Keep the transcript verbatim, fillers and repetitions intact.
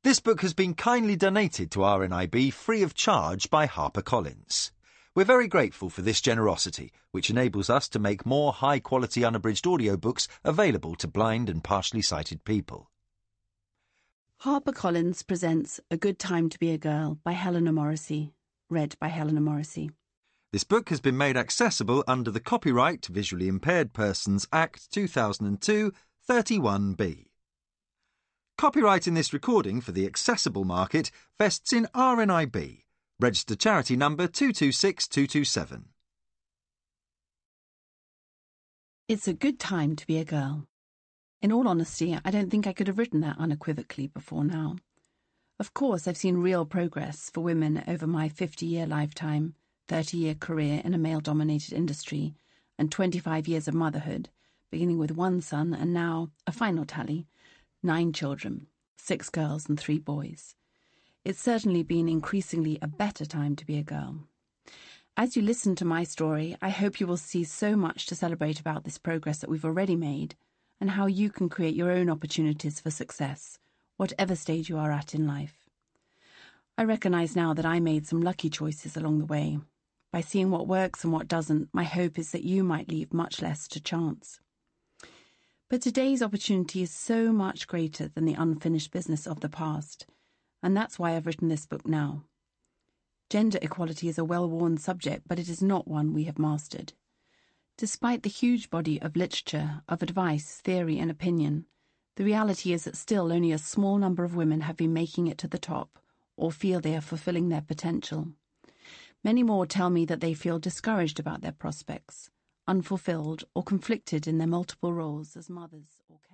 This book has been kindly donated to R N I B free of charge by HarperCollins. We're very grateful for this generosity, which enables us to make more high-quality unabridged audiobooks available to blind and partially sighted people. HarperCollins presents A Good Time to Be a Girl by Helena Morrissey, read by Helena Morrissey. This book has been made accessible under the Copyright Visually Impaired Persons Act two thousand two, thirty-one B. Copyright in this recording for the accessible market vests in R N I B, registered charity number two two six two two seven. It's a good time to be a girl. In all honesty, I don't think I could have written that unequivocally before now. Of course, I've seen real progress for women over my fifty-year lifetime, thirty-year career in a male-dominated industry, and twenty-five years of motherhood, beginning with one son and now, a final tally, nine children, six girls and three boys. It's certainly been increasingly a better time to be a girl. As you listen to my story, I hope you will see so much to celebrate about this progress that we've already made, and how you can create your own opportunities for success, whatever stage you are at in life. I recognise now that I made some lucky choices along the way. By seeing what works and what doesn't, my hope is that you might leave much less to chance. But today's opportunity is so much greater than the unfinished business of the past, and that's why I've written this book now. Gender equality is a well-worn subject, but it is not one we have mastered. Despite the huge body of literature, of advice, theory and opinion, the reality is that still only a small number of women have been making it to the top, or feel they are fulfilling their potential. Many more tell me that they feel discouraged about their prospects, unfulfilled or conflicted in their multiple roles as mothers or